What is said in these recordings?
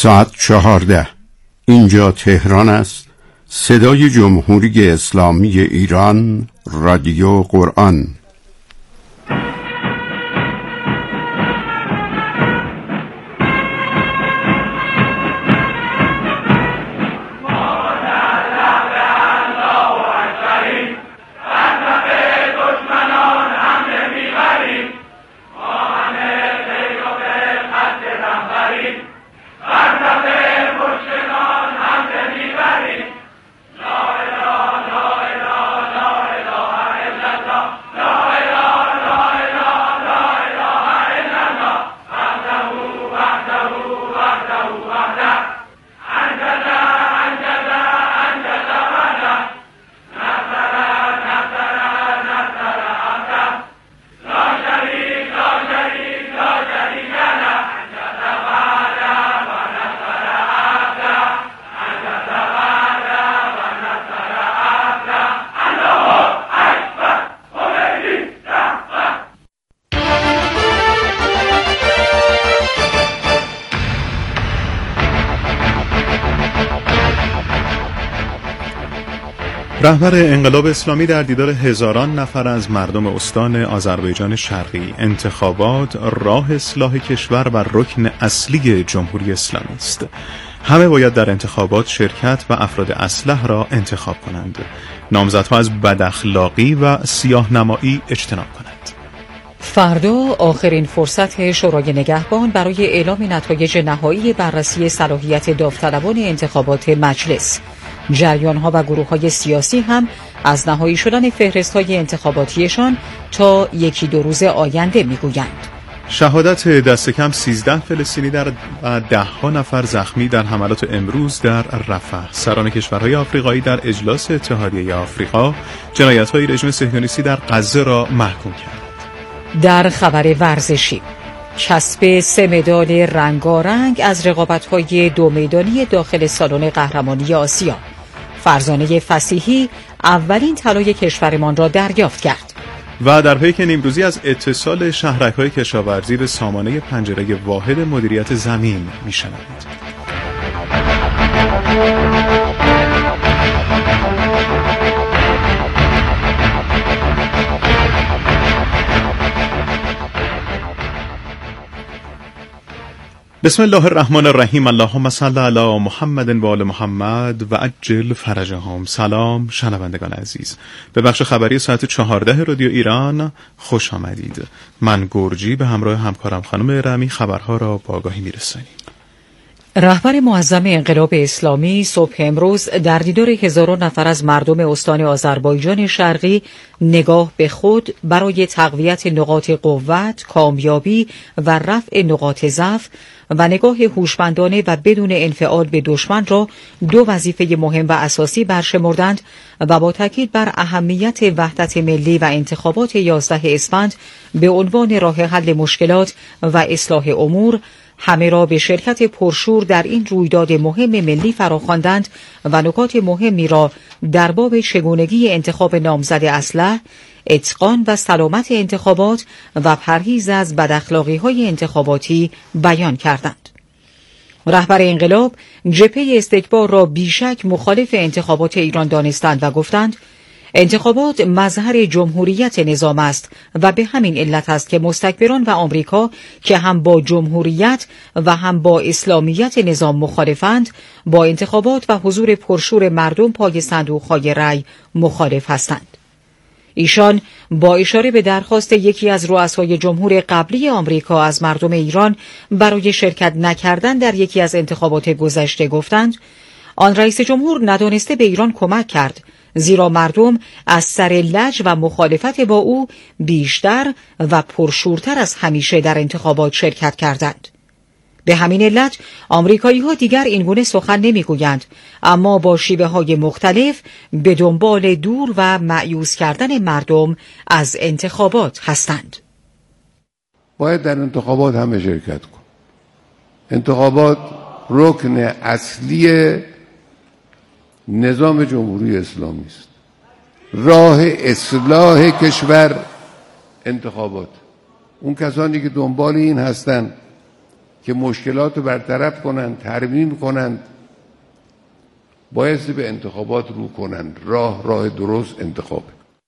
ساعت 14. اینجا تهران است. صدای جمهوری اسلامی ایران، رادیو قرآن. رهبر انقلاب اسلامی در دیدار هزاران نفر از مردم استان آذربایجان شرقی: انتخابات راه اصلاح کشور و رکن اصلی جمهوری اسلامی است. همه باید در انتخابات شرکت و افراد اصلح را انتخاب کنند. نامزدها از بداخلاقی و سیاه‌نمایی اجتناب کنند. فردا آخرین فرصت شورای نگهبان برای اعلام نتایج نهایی بررسی صلاحیت داوطلبان انتخابات مجلس. جریان‌ها و گروه‌های سیاسی هم از نهایی شدن فهرست‌های انتخاباتیشان تا یکی دو روز آینده می‌گویند. شهادت دست کم 13 فلسطینی و 10 نفر زخمی در حملات امروز در رفح. سران کشورهای آفریقایی در اجلاس اتحادیه آفریقا جنایت‌های رژیم صهیونیستی در غزه را محکوم کرد. در خبر ورزشی، کسب 3 مدال رنگارنگ از رقابت‌های 2 میدانی داخل سالن قهرمانی آسیا. فرزانه فصیحی اولین طلای کشورمان را دریافت کرد. و در پیک نیمروزی از اتصال شهرک‌های کشاورزی به سامانه پنجره واحد مدیریت زمین می‌شنوید. بسم الله الرحمن الرحیم. اللهم صل علی محمد و آل محمد و عجل فرجهم. سلام شنوندگان عزیز، به بخش خبری ساعت 14 رادیو ایران خوش آمدید. من گرجی به همراه همکارم خانم رمی خبرها را با آگاهی میرسانیم. رهبر معظم انقلاب اسلامی صبح امروز در دیدار هزاران نفر از مردم استان آذربایجان شرقی نگاه به خود برای تقویت نقاط قوت، کامیابی و رفع نقاط ضعف و نگاه هوشمندانه و بدون انفعال به دشمن را 2 وظیفه مهم و اساسی برشمردند و با تاکید بر اهمیت وحدت ملی و انتخابات 11 اسفند به عنوان راه حل مشکلات و اصلاح امور همه را به شرکت پرشور در این رویداد مهم ملی فراخواندند و نکات مهمی را در باب چگونگی انتخاب نامزد اصلح، اتقان و سلامت انتخابات و پرهیز از بداخلاقی‌های انتخاباتی بیان کردند. رهبر انقلاب جبهه استکبار را بیشک مخالف انتخابات ایران دانستند و گفتند انتخابات مظهر جمهوریت نظام است و به همین علت است که مستکبران و آمریکا که هم با جمهوریت و هم با اسلامیت نظام مخالفند با انتخابات و حضور پرشور مردم پای صندوق‌های رأی مخالف هستند. ایشان با اشاره به درخواست یکی از رؤسای جمهور قبلی آمریکا از مردم ایران برای شرکت نکردن در یکی از انتخابات گذشته گفتند آن رئیس جمهور ندانسته به ایران کمک کرد، زیرا مردم از سر لج و مخالفت با او بیشتر و پرشورتر از همیشه در انتخابات شرکت کردند. به همین علت آمریکایی‌ها دیگر اینگونه سخن نمی‌گویند، اما با شیوه‌های مختلف به دنبال دور و مایوس کردن مردم از انتخابات هستند. باید در انتخابات همه شرکت کن. انتخابات رکن اصلی نظام جمهوری اسلامی است. راه اصلاح کشور انتخابات. اون کسانی که دنبال این هستن که مشکلات رو برطرف کنند، ترمیم کنند، بایستی به انتخابات رو کنند. راه درست انتخابه.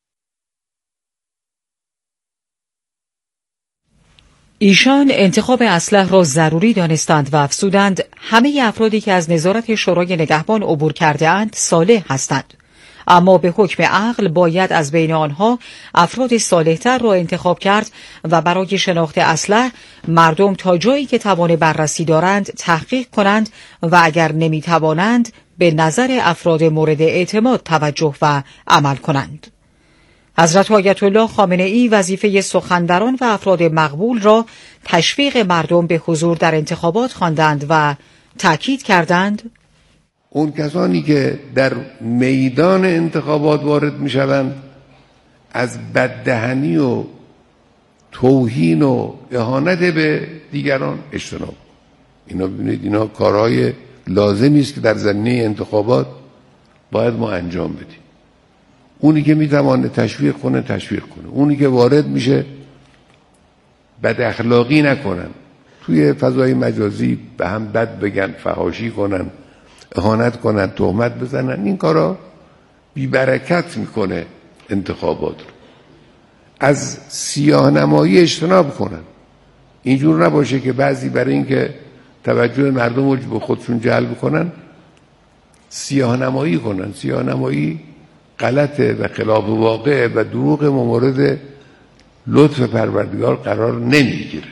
ایشان انتخاب اسلحه را ضروری دانستند و افزودند همه افرادی که از نظارت شورای نگهبان عبور کرده اند صالح هستند، اما به حکم عقل باید از بین آنها افراد صالح‌تر را انتخاب کرد و برای شناخت اسلحه مردم تا جایی که توان بررسی دارند تحقیق کنند و اگر نمی‌توانند به نظر افراد مورد اعتماد توجه و عمل کنند. حضرت آیت الله خامنه‌ای وظیفه سخنوران و افراد مقبول را تشویق مردم به حضور در انتخابات خواندند و تأکید کردند اون کسانی که در میدان انتخابات وارد می شوند از بددهنی و توهین و اهانت به دیگران اجتناب. اینا ببینید اینا کارهای لازمی است که در زمینه انتخابات باید ما انجام بدیم. اونی که میتونه تشویق کنه، اونی که وارد میشه بد اخلاقی نکنن، توی فضای مجازی به هم بد بگن، فحاشی کنن، اهانت کنن، تهمت بزنن، این کارا بی برکت میکنه انتخابات رو. از سیاه نمایی اجتناب کنن. اینجور نباشه که بعضی برای اینکه توجه مردم رو به خودشون جلب کنن سیاه نمایی کنن. سیاه نمایی غلطه و خلاف واقع و دروغ مورد لطف پروردگار قرار نمیگیره.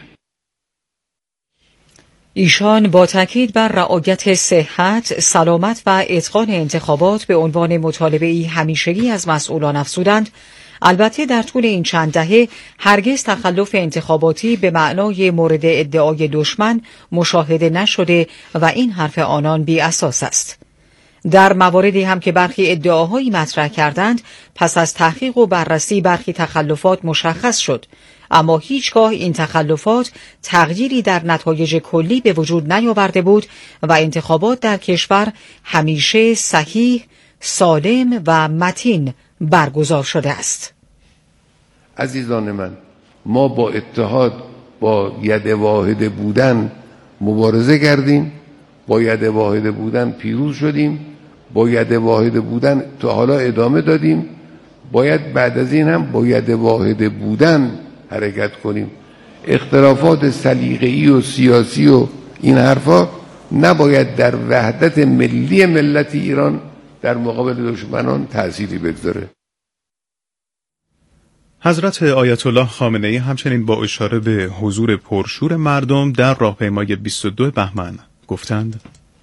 ایشان با تاکید بر رعایت صحت، سلامت و اتقان انتخابات به عنوان مطالبه‌ای همیشگی از مسئولان افزودند البته در طول این چند دهه هرگز تخلف انتخاباتی به معنای مورد ادعای دشمن مشاهده نشده و این حرف آنان بی اساس است. در مواردی هم که برخی ادعاهایی مطرح کردند پس از تحقیق و بررسی برخی تخلفات مشخص شد، اما هیچگاه این تخلفات تغییری در نتایج کلی به وجود نیاورده بود و انتخابات در کشور همیشه صحیح، سالم و متین برگزار شده است. عزیزان من، ما با اتحاد، با ید واحد بودن مبارزه کردیم، با ید واحد بودن پیروز شدیم، با ید واحد بودن تا حالا ادامه دادیم، باید بعد از این هم با ید واحد بودن حرکت کنیم. اختلافات سلیقه‌ای و سیاسی و این حرفا نباید در وحدت ملی ملت ایران در مقابل دشمنان تأثیری بگذاره. حضرت آیت الله خامنه‌ای همچنین با اشاره به حضور پرشور مردم در راهپیمایی 22 بهمن گفتند: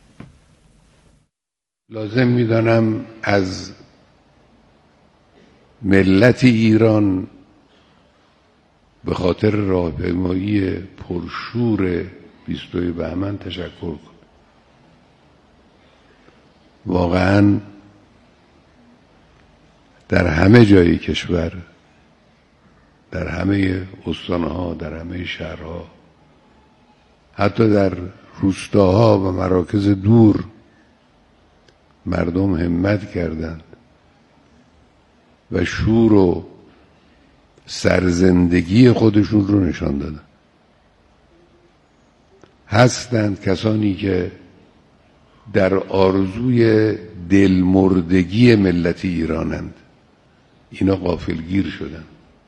لازم می‌دانم از ملت ایران به خاطر راهپیمایی پرشور 22 بهمن تشکر کنم. واقعاً در همه جای کشور، در همه استانها، در همه شهرها، حتی در روستاها و مراکز دور مردم همت کردند و شور و سرزندگی خودشون رو نشان دادن. هستند کسانی که در آرزوی دلمردگی ملت ایرانند، اینا غافلگیر شدند.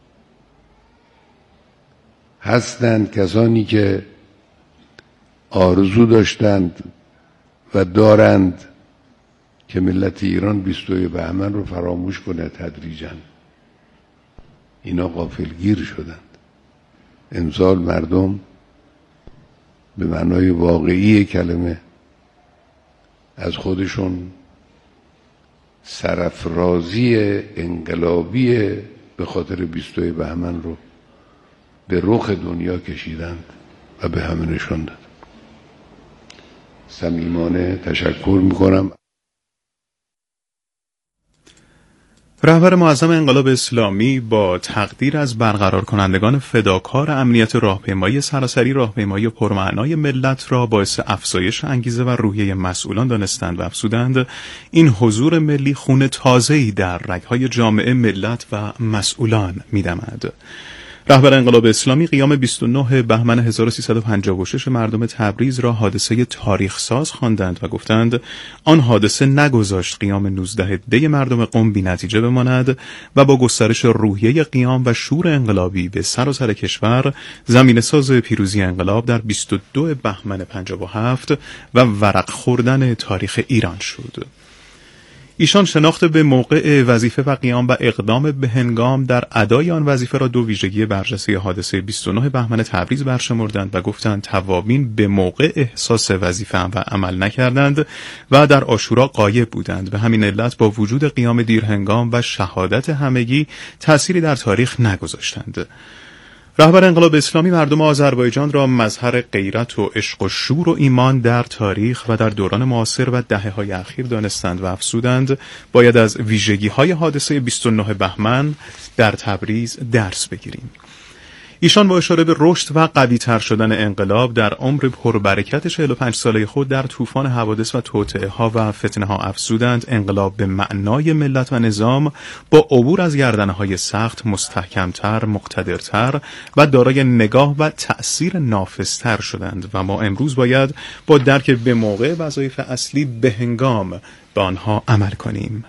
هستند کسانی که آرزو داشتند و دارند که ملت ایران 22 بهمن رو فراموش کنه تدریجاً، اینا غافلگیر شدند. امسال مردم به معنای واقعی کلمه از خودشون سرافرازی انقلابی به خاطر 22 بهمن رو به رخ دنیا کشیدند و به همه نشان دادند. صمیمانه تشکر میکنم. رهبر معظم انقلاب اسلامی با تقدیر از برقرار کنندگان فداکار امنیت راهپیمایی سراسری راهپیمایی پرمعنای ملت را باعث افزایش انگیزه و روحیه مسئولان دانستند و افزودند این حضور ملی خون تازه‌ای در رگ‌های جامعه، ملت و مسئولان می‌دمد. رهبر انقلاب اسلامی قیام 29 بهمن 1356 مردم تبریز را حادثه تاریخ ساز خواندند و گفتند آن حادثه نگذاشت قیام 19 دی مردم قم بی نتیجه بماند و با گسترش روحیه قیام و شور انقلابی به سراسر کشور زمینه ساز پیروزی انقلاب در 22 بهمن 57 و ورق خوردن تاریخ ایران شد. ایشان شناخت به موقع وظیفه و قیام و اقدام به هنگام در ادای آن وظیفه را دو ویژگی برجسته حادثه 29 بهمن تبریز برشمردند و گفتند توابین به موقع احساس وظیفه و عمل نکردند و در عاشورا غایب بودند. به همین علت با وجود قیام دیر هنگام و شهادت همگی تأثیری در تاریخ نگذاشتند. رهبر انقلاب اسلامی مردم آذربایجان را مظهر غیرت و عشق و شور و ایمان در تاریخ و در دوران معاصر و دهه‌های اخیر دانستند و افزودند باید از ویژگی‌های حادثه 29 بهمن در تبریز درس بگیریم. ایشان با اشاره به رشد و قوی‌تر شدن انقلاب در عمر پربرکت 45 ساله خود در طوفان حوادث و توطئه‌ها و فتنه‌ها افزودند انقلاب به معنای ملت و نظام با عبور از گردنه‌های سخت مستحکم‌تر، مقتدرتر و دارای نگاه و تأثیر نافذتر شدند و ما امروز باید با درک به موقع وظایف اصلی به هنگام به آنها عمل کنیم.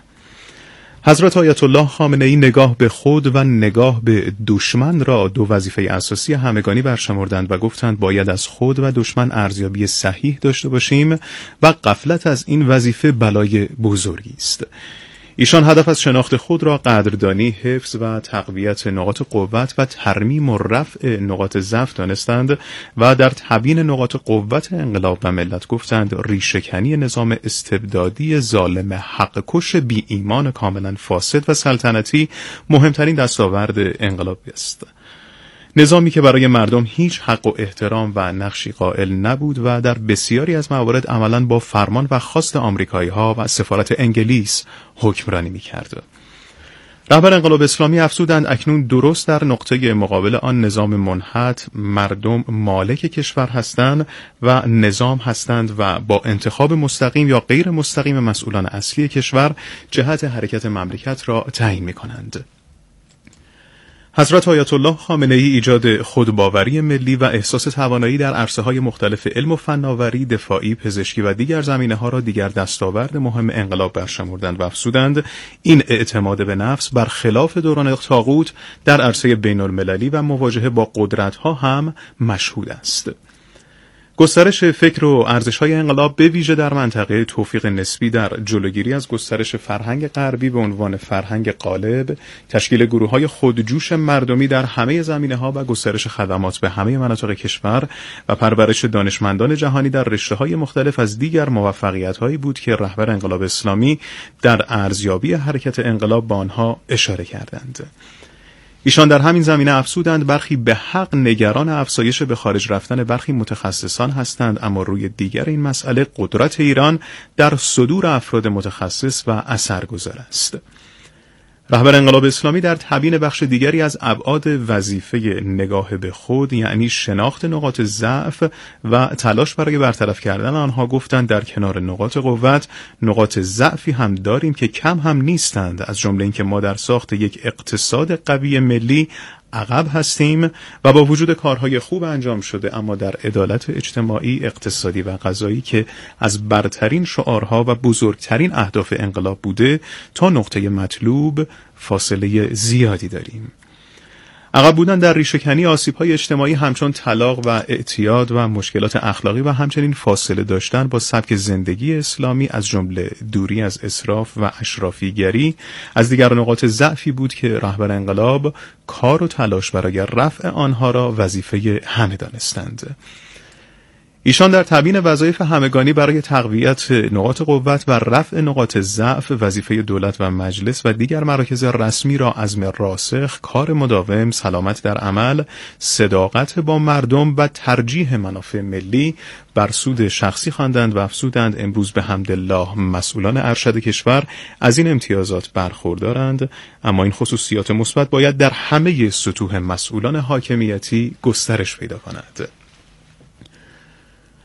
حضرت آیت الله خامنه‌ای نگاه به خود و نگاه به دشمن را دو وظیفه اساسی همگانی برشمردند و گفتند باید از خود و دشمن ارزیابی صحیح داشته باشیم و غفلت از این وظیفه بلای بزرگی است. ایشان هدف از شناخت خود را قدردانی، حفظ و تقویت نقاط قوت و ترمیم و رفع نقاط ضعف دانستند و در تبیین نقاط قوت انقلاب و ملت گفتند ریشه‌کنی نظام استبدادی ظالم حق کش بی ایمان کاملا فاسد و سلطنتی مهمترین دستاورد انقلاب است. نظامی که برای مردم هیچ حق و احترام و نقشی قائل نبود و در بسیاری از موارد عملاً با فرمان و خواست آمریکایی‌ها و سفارت انگلیس حکمرانی می‌کرد. رهبر انقلاب اسلامی افزودند اکنون درست در نقطه مقابل آن نظام منحط مردم مالک کشور هستند و نظام هستند و با انتخاب مستقیم یا غیر مستقیم مسئولان اصلی کشور جهت حرکت مملکت را تعیین می‌کنند. حضرت آیت الله خامنه‌ای ایجاد خودباوری ملی و احساس توانایی در عرصه‌های مختلف علم و فناوری، دفاعی، پزشکی و دیگر زمینه‌ها را دیگر دستاورد مهم انقلاب برشمردند و افزودند این اعتماد به نفس برخلاف دوران طاغوت در عرصه بین‌المللی و مواجهه با قدرت‌ها هم مشهود است. گسترش فکر و ارزش‌های انقلاب به ویژه در منطقه توفیق نسبی در جلوگیری از گسترش فرهنگ غربی به عنوان فرهنگ غالب، تشکیل گروه‌های خودجوش مردمی در همه زمینه‌ها و گسترش خدمات به همه مناطق کشور و پرورش دانشمندان جهانی در رشته‌های مختلف از دیگر موفقیت‌هایی بود که رهبر انقلاب اسلامی در ارزیابی حرکت انقلاب با آنها اشاره کردند. ایشان در همین زمینه افزودند برخی به حق نگران افزایش به خارج رفتن برخی متخصصان هستند، اما روی دیگر این مسئله قدرت ایران در صدور افراد متخصص و اثرگذار است. رهبر انقلاب اسلامی در تبیین بخش دیگری از ابعاد وظیفه نگاه به خود یعنی شناخت نقاط ضعف و تلاش برای برطرف کردن آنها گفتند در کنار نقاط قوت نقاط ضعفی هم داریم که کم هم نیستند، از جمله اینکه ما در ساخت یک اقتصاد قوی ملی عقب هستیم و با وجود کارهای خوب انجام شده اما در عدالت اجتماعی، اقتصادی و غذایی که از برترین شعارها و بزرگترین اهداف انقلاب بوده تا نقطه مطلوب فاصله زیادی داریم. عقب بودن در ریشه‌کنی آسیب‌های اجتماعی همچون طلاق و اعتیاد و مشکلات اخلاقی و همچنین فاصله داشتن با سبک زندگی اسلامی از جمله دوری از اسراف و اشرافیگری از دیگر نقاط ضعفی بود که رهبر انقلاب کار و تلاش برای رفع آنها را وظیفه همه دانستند. ایشان در تبیین وظایف همگانی برای تقویت نقاط قوت و رفع نقاط ضعف وظیفه دولت و مجلس و دیگر مراکز رسمی را عزم راسخ، کار مداوم، سلامت در عمل، صداقت با مردم و ترجیح منافع ملی بر سود شخصی خواندند و افزودند امروز به حمدالله مسئولان ارشد کشور از این امتیازات برخوردارند، اما این خصوصیات مثبت باید در همه سطوح مسئولان حاکمیتی گسترش پیدا کند.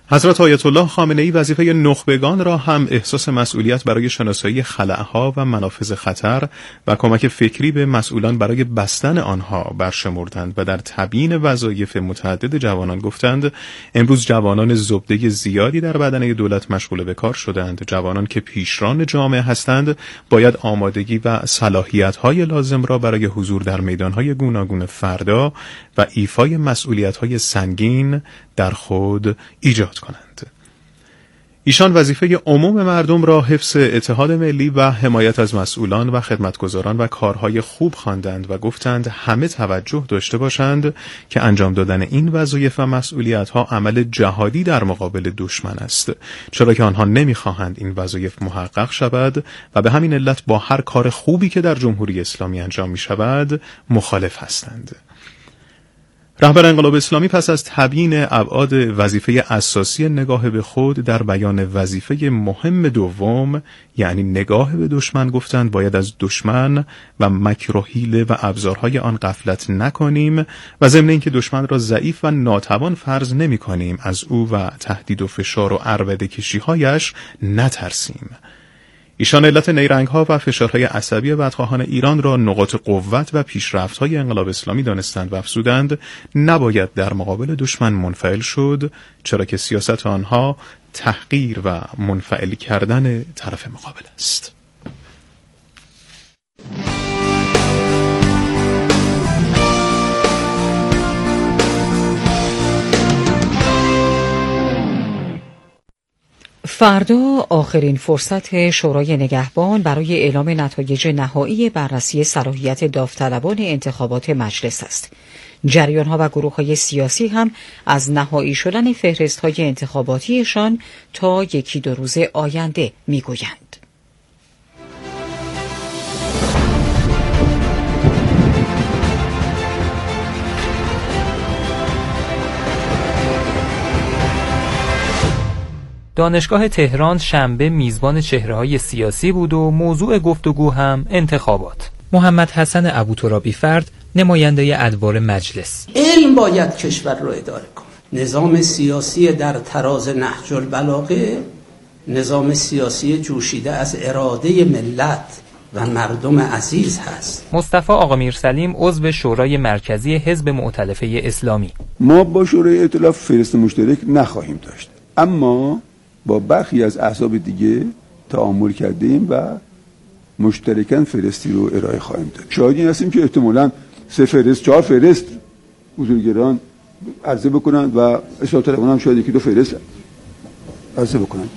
حضرت آیت الله خامنه‌ای وظیفه نخبگان را هم احساس مسئولیت برای شناسایی خلأها و منافذ خطر و کمک فکری به مسئولان برای بستن آنها برشمردند و در تبیین وظایف متعدد جوانان گفتند امروز جوانان زبده زیادی در بدنه دولت مشغول به کار شدند. جوانان که پیشران جامعه هستند باید آمادگی و صلاحیت‌های لازم را برای حضور در میدان‌های گوناگون فردا و ایفای مسئولیت‌های سنگین در خود ایجاد کنند. ایشان وظیفه عموم مردم را حفظ اتحاد ملی و حمایت از مسئولان و خدمتگزاران و کارهای خوب خواندند و گفتند همه توجه داشته باشند که انجام دادن این وظایف و مسئولیت‌ها عمل جهادی در مقابل دشمن است، چرا که آنها نمی‌خواهند این وظایف محقق شود و به همین علت با هر کار خوبی که در جمهوری اسلامی انجام می‌شود مخالف هستند. رهبر انقلاب اسلامی پس از تبیین ابعاد وظیفه اساسی نگاه به خود در بیان وظیفه مهم دوم یعنی نگاه به دشمن گفتند باید از دشمن و مکر و حیله و ابزارهای آن غفلت نکنیم و ضمن اینکه دشمن را ضعیف و ناتوان فرض نمی کنیم از او و تهدید و فشار و عربده کشی‌هایش نترسیم. ایشان علت نیرنگ‌ها و فشارهای عصبی بدخواهان ایران را نقاط قوت و پیشرفت‌های انقلاب اسلامی دانستند و افزودند نباید در مقابل دشمن منفعل شد، چرا که سیاست آنها تحقیر و منفعل کردن طرف مقابل است. فردا آخرین فرصت شورای نگهبان برای اعلام نتایج نهایی بررسی صلاحیت داوطلبان انتخابات مجلس است. جریان‌ها و گروه‌های سیاسی هم از نهایی شدن فهرست‌های انتخاباتیشان تا 1-2 روز آینده می‌گویند. دانشگاه تهران شنبه میزبان چهره‌های سیاسی بود و موضوع گفتگو هم انتخابات. محمد حسن ابوترابی فرد نماینده ادوار مجلس. علم باید کشور رو اداره کنه. نظام سیاسی در تراز نهج البلاغه نظام سیاسی جوشیده از اراده ملت و مردم عزیز هست. مصطفی آقا میرسلیم عضو شورای مرکزی حزب مؤتلفه اسلامی. ما با شورای ائتلاف فهرست مشترک نخواهیم داشت، اما با برخی از احزاب دیگه تعامل کردیم و مشترکاً فهرستی رو ارائه خواهیم داد. شاهد این هستیم که احتمالاً 3 فهرست 4 فهرست حضورگران عرضه بکنند و اصلاح طلبان هم شاید 1-2 فهرست عرضه بکنند.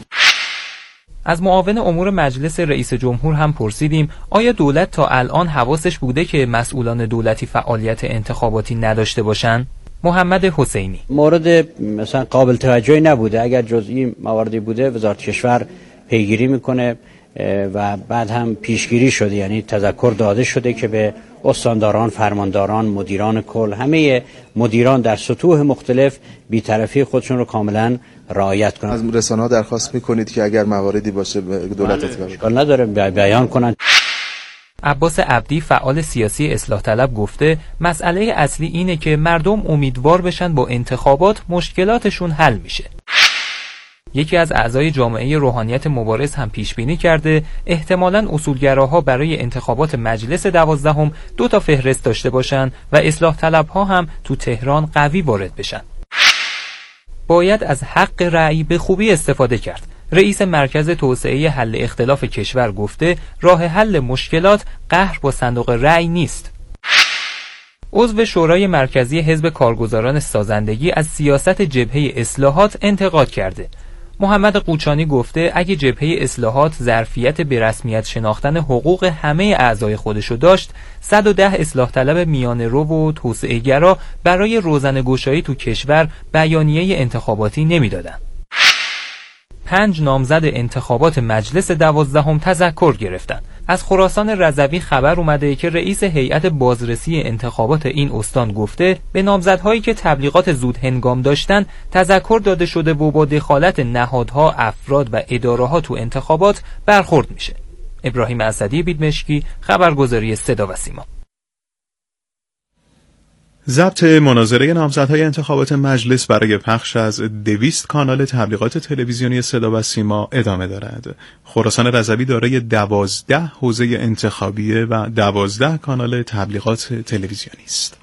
از معاون امور مجلس رئیس جمهور هم پرسیدیم آیا دولت تا الان حواسش بوده که مسئولان دولتی فعالیت انتخاباتی نداشته باشن؟ محمد حسینی: مورد مثلا قابل توجهی نبوده. اگر جزئی مواردی بوده وزارت کشور پیگیری میکنه و بعد هم پیشگیری شده، یعنی تذکر داده شده که به استانداران، فرمانداران، مدیران کل، همه مدیران در سطوح مختلف بی‌طرفی خودشون رو کاملا رعایت کنند. از رسانه‌ها درخواست میکنید که اگر مواردی باشه دولت اشکال نداره بیان کنند. عباس عبدی فعال سیاسی اصلاح طلب گفته مسئله اصلی اینه که مردم امیدوار بشن با انتخابات مشکلاتشون حل میشه. یکی از اعضای جامعه روحانیت مبارز هم پیش بینی کرده احتمالاً اصولگراها برای انتخابات مجلس 12 2 تا فهرست داشته باشن و اصلاح طلبها هم تو تهران قوی وارد بشن. باید از حق رأی به خوبی استفاده کرد. رئیس مرکز توسعه حل اختلاف کشور گفته راه حل مشکلات قهر با صندوق رأی نیست. عضو شورای مرکزی حزب کارگزاران سازندگی از سیاست جبهه اصلاحات انتقاد کرده. محمد قوچانی گفته اگه جبهه اصلاحات ظرفیت به رسمیت شناختن حقوق همه اعضای خودشو داشت 110 اصلاح طلب میانه رو و توسعه گرا برای روزنه‌گشایی تو کشور بیانیه انتخاباتی نمیدادن. 5 نامزد انتخابات مجلس 12 تذکر گرفتن. از خراسان رضوی خبر اومده که رئیس هیئت بازرسی انتخابات این استان گفته به نامزدهایی که تبلیغات زود هنگام داشتن تذکر داده شده و با دخالت نهادها، افراد و اداره‌ها تو انتخابات برخورد میشه. ابراهیم اسدی بیدمشکی، خبرگزاری صدا و سیما. ضبط مناظره نامزدهای انتخابات مجلس برای پخش از 200 کانال تبلیغات تلویزیونی صدا و سیما ادامه دارد. خراسان رضوی دارای 12 حوزه انتخابیه و 12 کانال تبلیغات تلویزیونی است.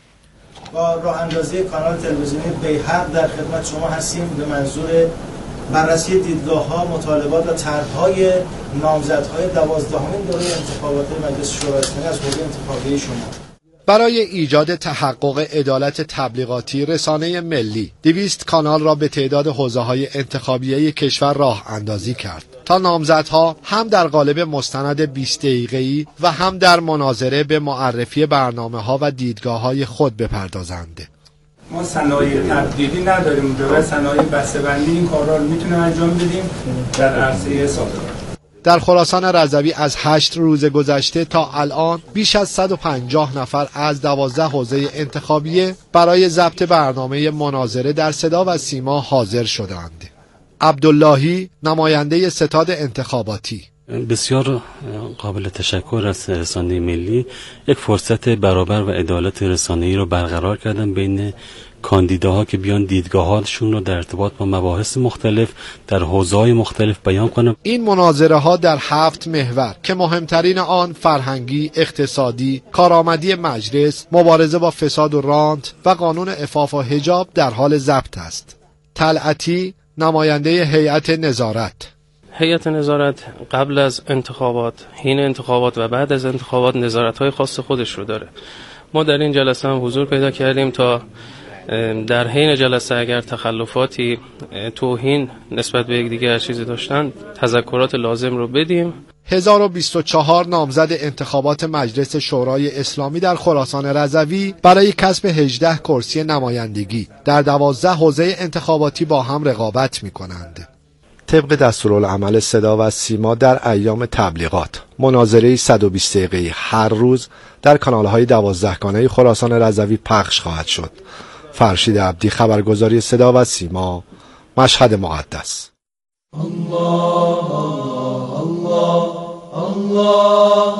با راه اندازی کانال تلویزیونی بیهق در خدمت شما هستیم به منظور بررسی دیدگاه‌ها، مطالبات و طرح‌های نامزدهای 12مین دوره انتخابات مجلس شورای اسلامی از حوزه انتخابی شما. برای ایجاد تحقق عدالت تبلیغاتی، رسانه ملی 200 کانال را به تعداد حوزه‌های انتخابیه کشور راه اندازی کرد تا نامزدها هم در قالب مستند 20 دقیقه‌ای و هم در مناظره به معرفی برنامه‌ها و دیدگاه‌های خود بپردازند. ما صنایع تبدیلی نداریم، به صنایع بسته‌بندی این کارا رو میتونیم انجام بدیم در عرصه صادرات. در خراسان رضوی از 8 روز گذشته تا الان بیش از 150 نفر از 12 حوزه انتخابیه برای ضبط برنامه مناظره در صدا و سیما حاضر شدند. عبداللهی، نماینده ستاد انتخاباتی: بسیار قابل تشکر از رسانه ملی، یک فرصت برابر و عدالت رسانه‌ای رو برقرار کردن بین کاندیداها که بیان دیدگاهاتشون رو در ارتباط با مباحث مختلف در حوزه‌های مختلف بیان کنن. این مناظره ها در 7 محور که مهمترین آن فرهنگی، اقتصادی، کارآمدی مجلس، مبارزه با فساد و رانت و قانون عفاف و حجاب در حال ضبط است. طلعتی، نماینده هیئت نظارت: هیئت نظارت قبل از انتخابات، حین انتخابات و بعد از انتخابات نظارت‌های خاص خودش رو داره. ما در این جلسه هم حضور پیدا کردیم تا در حین جلسه اگر تخلفاتی، توهین نسبت به یکدیگر چیزی داشتن تذکرات لازم رو بدیم. 1024 نامزد انتخابات مجلس شورای اسلامی در خراسان رضوی برای کسب 18 کرسی نمایندگی در 12 حوزه انتخاباتی با هم رقابت می‌کنند. طبق دستورالعمل صدا و سیما در ایام تبلیغات، مناظره 120 دقیقه‌ای هر روز در کانال‌های 12 گانه خراسان رضوی پخش خواهد شد. فرشید عبدی، خبرگزاری صدا و سیما، مشهد مقدس. الله الله الله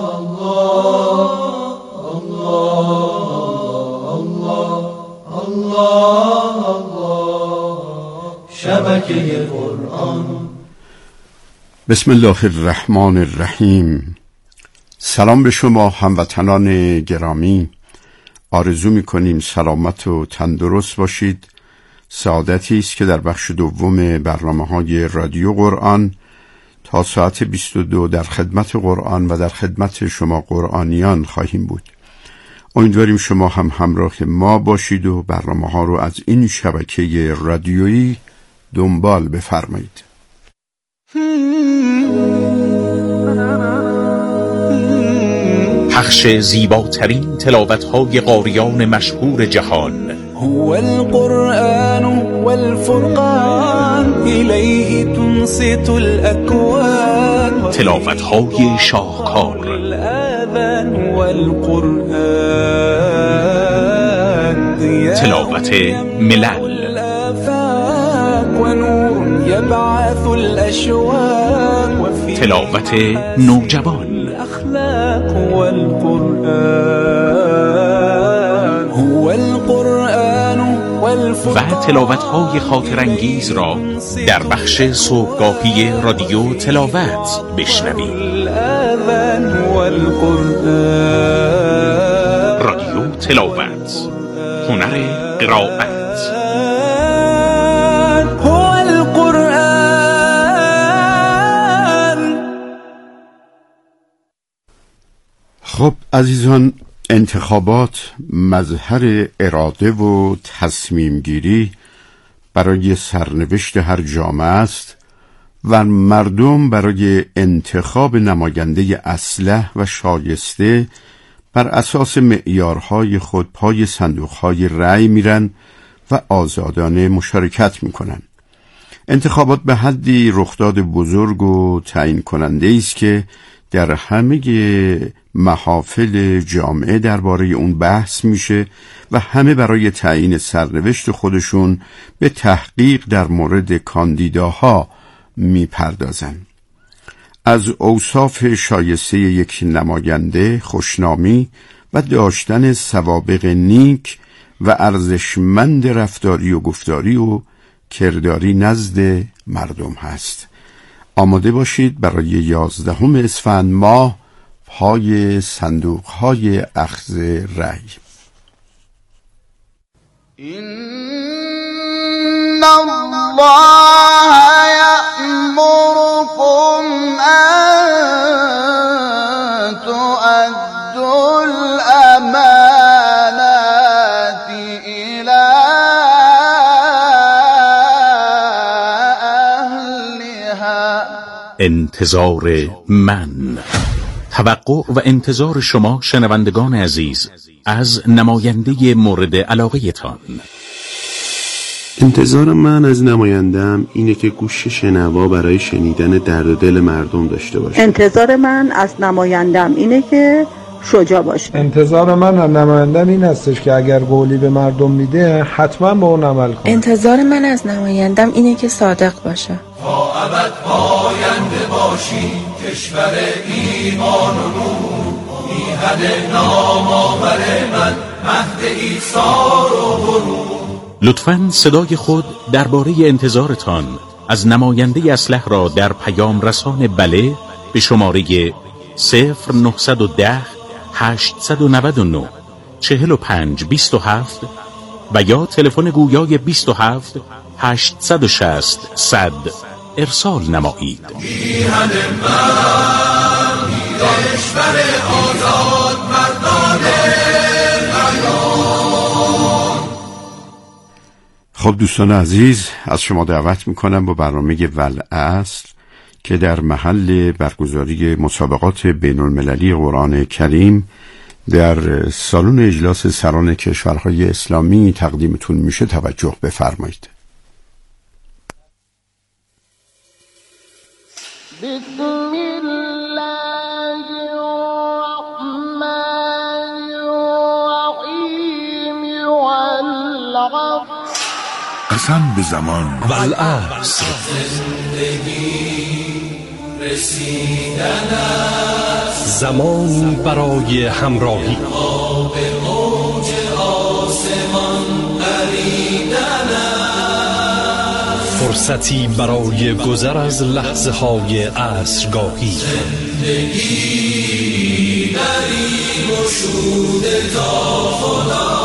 الله الله الله الله شبکه قرآن. بسم الله الرحمن الرحیم. سلام به شما هموطنان گرامی. آرزو می‌کنیم سلامت و تندرست باشید. سعادتی است که در بخش دوم برنامه‌های رادیو قرآن تا ساعت 22 در خدمت قرآن و در خدمت شما قرآنیان خواهیم بود. امیدواریم شما هم همراه ما باشید و برنامه‌ها رو از این شبکه رادیویی دنبال بفرمایید. پخش زیباترین تلاوت‌های قاریان مشهور جهان. هو القرآن والفرقان إليه تنصت الأكوان. تلاوت‌های شاهکار. الآذان والقرآن. تلاوت ملل. ونور يبعث الأشواق. تلاوت نوجوان. الأخلاق والقرآن. هو القرآن والفرقان. و تلاوت‌های خاطرانگیز را در بخش صبحگاهی رادیو تلاوت بشنوید. الآذان والقرآن. رادیو تلاوت، هنر قرائت. خب عزیزان، انتخابات مظهر اراده و تصمیم گیری برای سرنوشت هر جامعه است و مردم برای انتخاب نماینده اصلح و شایسته بر اساس معیارهای خود پای صندوقهای رأی میرن و آزادانه مشارکت میکنن. انتخابات به حدی رخداد بزرگ و تعیین کننده است که در همه محافل جامعه درباره اون بحث میشه و همه برای تعیین سرنوشت خودشون به تحقیق در مورد کاندیداها میپردازن. از اوصاف شایسته یک نماینده خوشنامی و داشتن سوابق نیک و ارزشمند رفتاری و گفتاری و کرداری نزد مردم هست. آماده باشید برای 11 اسفند ماه پای صندوق‌های اخذ رأی. إن الله يأمركم أن تؤدوا الأمانات إلى أهلها. انتظار من، توقع و انتظار شما شنوندگان عزیز از نماینده مورد علاقه تان. انتظار من از نماینده‌ام اینه که گوش شنوا برای شنیدن درد و دل مردم داشته باشه. انتظار من از نماینده‌ام اینه که شجاع باشه. انتظار من از نماینده‌ام این هستش که اگر قولی به مردم میده حتما به اون عمل کنه. انتظار من از نماینده‌ام اینه که صادق باشه. تا ابد پاینده باشی کشور ایمان و نور، میهن نامآور من مهد ایثار و غرور. لطفاً صدای خود درباره انتظارتان از نماینده اصلح را در پیام رسان بله به شماره 0910 899 4527 و یا تلفن گویای 27 860 100 ارسال نمایید. میهن من کشور آزاد مردانه. خب دوستان عزیز، از شما دعوت میکنم با برنامه والعصر که در محل برگزاری مسابقات بین المللی قرآن کریم در سالن اجلاس سران کشورهای اسلامی تقدیمتون میشه توجه بفرمایید. بسم الله الرحمن الرحیم والعصر. قسم به زمان والعصر. زندگی رسیدن است، زمانی برای همراهی، به موج آسمان پریدن است، فرصتی برای گذر از لحظه های عصرگاهی. زندگی دری گشوده تا خدا.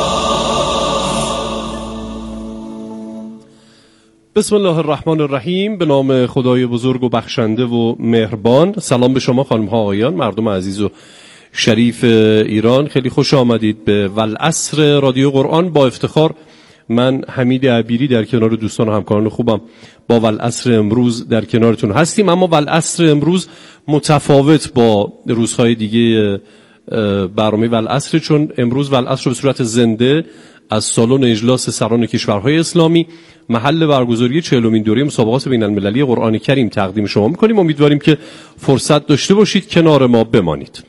بسم الله الرحمن الرحیم. به نام خدای بزرگ و بخشنده و مهربان. سلام به شما خانم ها آقایان، مردم عزیز و شریف ایران. خیلی خوش آمدید به والعصر رادیو قرآن. با افتخار من حمید عبیری در کنار دوستان و همکاران خوبم با والعصر امروز در کنارتون هستیم. اما والعصر امروز متفاوت با روزهای دیگه برنامه والعصر، چون امروز والعصر به صورت زنده از سالن اجلاس سران کشورهای اسلامی محل برگزاری 40مین دوره مسابقات بین المللی قرآن کریم تقدیم شما می‌کنیم. امیدواریم که فرصت داشته باشید کنار ما بمانید.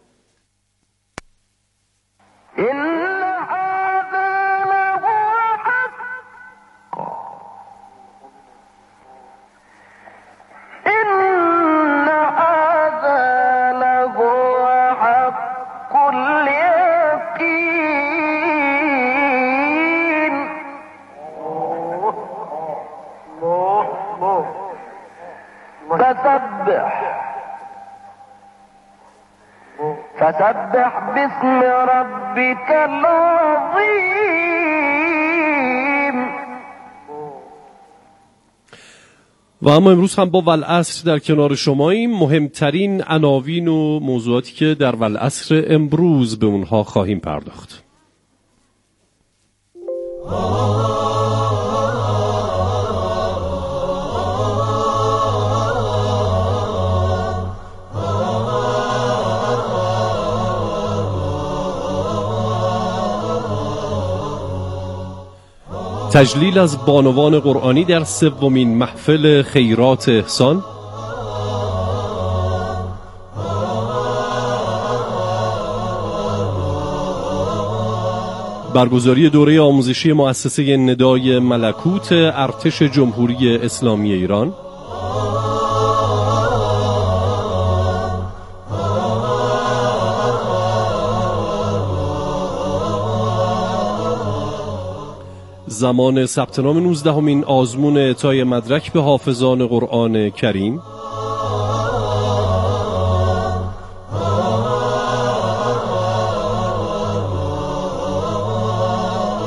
فسبح باسم ربك العظیم. و اما امروز هم با والعصر در کنار شماییم. مهمترین عناوین و موضوعاتی که در والعصر امروز به اونها خواهیم پرداخت. تجلیل از بانوان قرآنی در 3مین محفل خیرات احسان، برگزاری دوره آموزشی مؤسسه ندای ملکوت ارتش جمهوری اسلامی ایران، زمان ثبت نام 19مین آزمون اعطای مدرک به حافظان قرآن کریم.